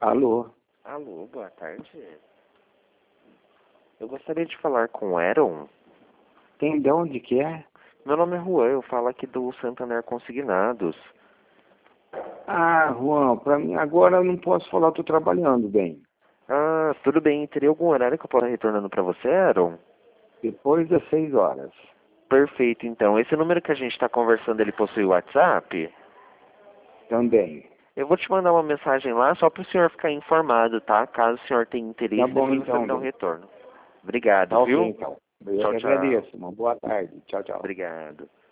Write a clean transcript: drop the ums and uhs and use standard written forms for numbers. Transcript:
Alô? Alô, boa tarde. Eu gostaria de falar com o Aaron. Tem de onde que é? Meu nome é Juan, eu falo aqui do Santander Consignados. Ah, Juan, pra mim agora eu não posso falar, eu tô trabalhando bem. Ah, tudo bem. Teria algum horário que eu possa retornando para você, Aaron? Depois das 6 horas. Perfeito, então. Esse número que a gente está conversando, ele possui WhatsApp? Também. Eu vou te mandar uma mensagem lá só para o senhor ficar informado, tá? Caso o senhor tenha Tá interesse, bom depois você então, me dá um bem. retorno. Obrigado, Tá ok viu? então. Eu Tchau, que tchau. agradeço. Uma boa tarde. Tchau, tchau. Obrigado.